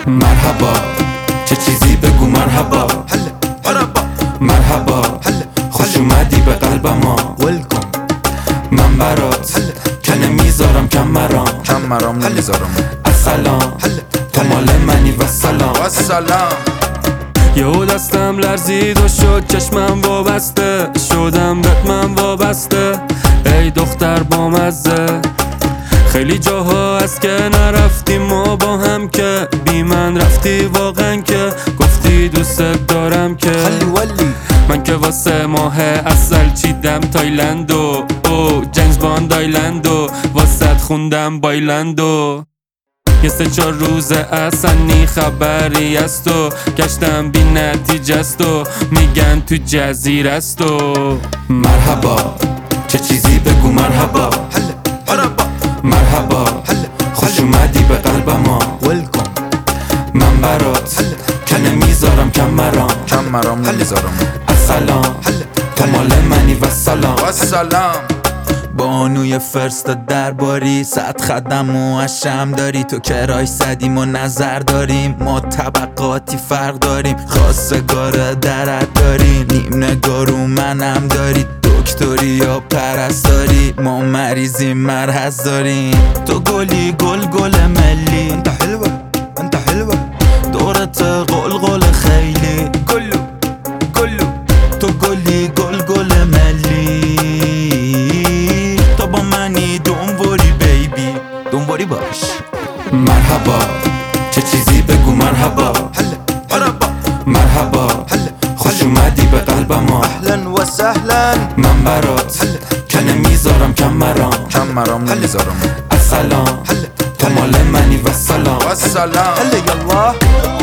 مرحبا چه چیزی بگو مرحبا مرحبا خوش اومدی به قلب ما من برات که نمیذارم کم مرام نمیذارم السلام تو مال منی و سلام یهو دستم لرزید و شد چشمم وابسته شدم بهت من وابسته ای دختر بامزه خیلی جاها هست که نرفتیم ما با هم که بی من رفتی واقعا که گفتی دوست دارم که من که واسه ماه اصل چیدم تایلندو او جیمز باند آیلندو واسه خوندم بایلندو یه 3-4 روز اصلا نی خبری است و گشتم بی نتیجه است و میگن تو جزیره است و مرحبا چه چیزی بگو مرحبا مرحبا خوش اومدی به قلب ما من برات که نمیذارم کم مرام نمیذارم السلام تو مال منی و سلام بانوی فرست درباری 100 خدم و اشم داری تو کرای صدیم و نظر داریم ما طبقاتی فرق داریم خواستگار درت داریم نیم نگارو منم داری دکتری یا پرستاری ما مریضیم مرهز داریم تو گلی گل ملی انت حلوه دورت قل خیلی گلو تو گلی گل ملی تو با منی دنبوری بیبی دنبوری باش مرحبا چه چیزی بگو مرحبا مرحبا خوش اومدی به قلب ما اهلا و سهلا من برات که نمیذارم کم مرام نمیذارم السلام تو مال منی و سلام هلا یالله